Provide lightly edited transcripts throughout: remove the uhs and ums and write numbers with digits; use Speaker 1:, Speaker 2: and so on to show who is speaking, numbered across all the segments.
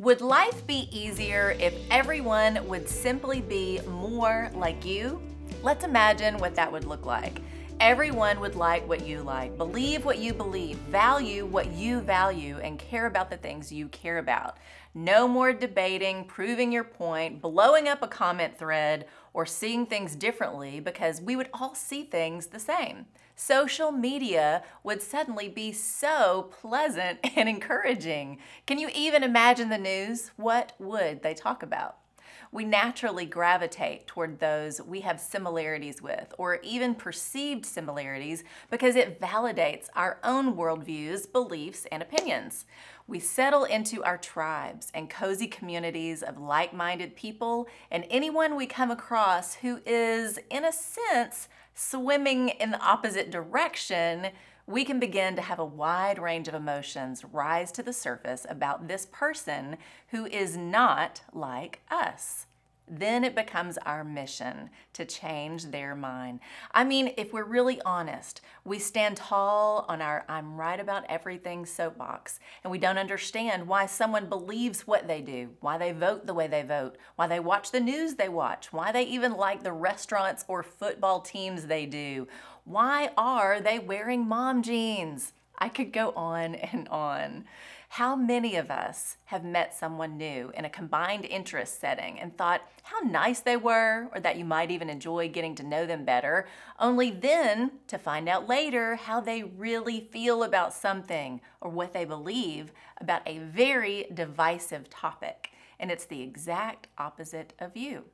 Speaker 1: Would life be easier if everyone would simply be more like you? Let's imagine what that would look like. Everyone would like what you like, believe what you believe, value what you value, and care about the things you care about. No more debating, proving your point, blowing up a comment thread, or seeing things differently because we would all see things the same. Social media would suddenly be so pleasant and encouraging. Can you even imagine the news? What would they talk about? We naturally gravitate toward those we have similarities with, or even perceived similarities, because it validates our own worldviews, beliefs, and opinions. We settle into our tribes and cozy communities of like-minded people, and anyone we come across who is, in a sense, swimming in the opposite direction, we can begin to have a wide range of emotions rise to the surface about this person who is not like us. Then it becomes our mission to change their mind. I mean, if we're really honest, we stand tall on our I'm right about everything soapbox, and we don't understand why someone believes what they do, why they vote the way they vote, why they watch the news they watch, why they even like the restaurants or football teams they do. Why are they wearing mom jeans? I could go on and on. How many of us have met someone new in a combined interest setting and thought how nice they were, or that you might even enjoy getting to know them better, only then to find out later how they really feel about something or what they believe about a very divisive topic, and it's the exact opposite of you.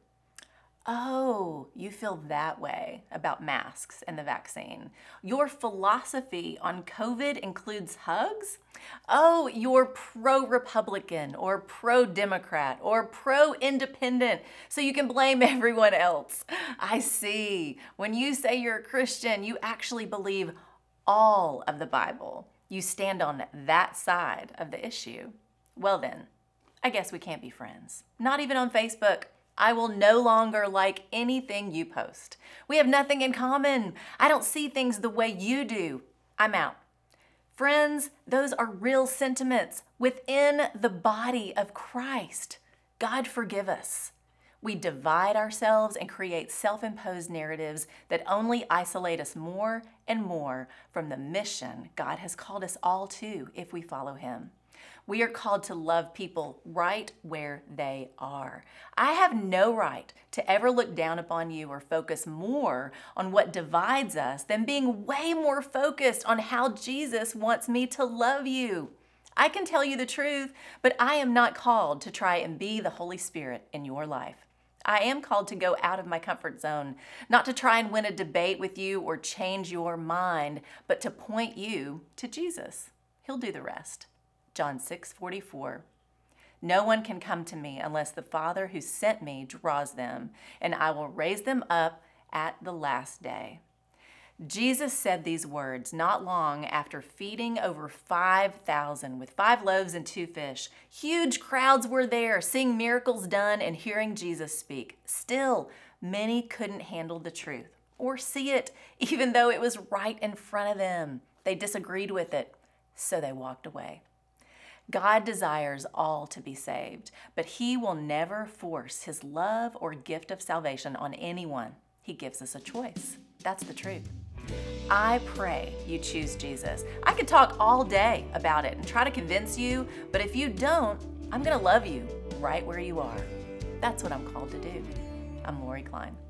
Speaker 1: Oh, you feel that way about masks and the vaccine. Your philosophy on COVID includes hugs? Oh, you're pro-Republican or pro-Democrat or pro-independent, so you can blame everyone else. I see. When you say you're a Christian, you actually believe all of the Bible. You stand on that side of the issue. Well then, I guess we can't be friends. Not even on Facebook. I will no longer like anything you post. We have nothing in common. I don't see things the way you do. I'm out. Friends, those are real sentiments within the body of Christ. God forgive us. We divide ourselves and create self-imposed narratives that only isolate us more and more from the mission God has called us all to if we follow Him. We are called to love people right where they are. I have no right to ever look down upon you or focus more on what divides us than being way more focused on how Jesus wants me to love you. I can tell you the truth, but I am not called to try and be the Holy Spirit in your life. I am called to go out of my comfort zone, not to try and win a debate with you or change your mind, but to point you to Jesus. He'll do the rest. John 6:44. No one can come to me unless the Father who sent me draws them, and I will raise them up at the last day. Jesus said these words not long after feeding over 5,000 with 5 loaves and 2 fish. Huge crowds were there, seeing miracles done and hearing Jesus speak. Still, many couldn't handle the truth or see it, even though it was right in front of them. They disagreed with it, so they walked away. God desires all to be saved, but He will never force His love or gift of salvation on anyone. He gives us a choice. That's the truth. I pray you choose Jesus. I could talk all day about it and try to convince you, but if you don't, I'm going to love you right where you are. That's what I'm called to do. I'm Lori Klein.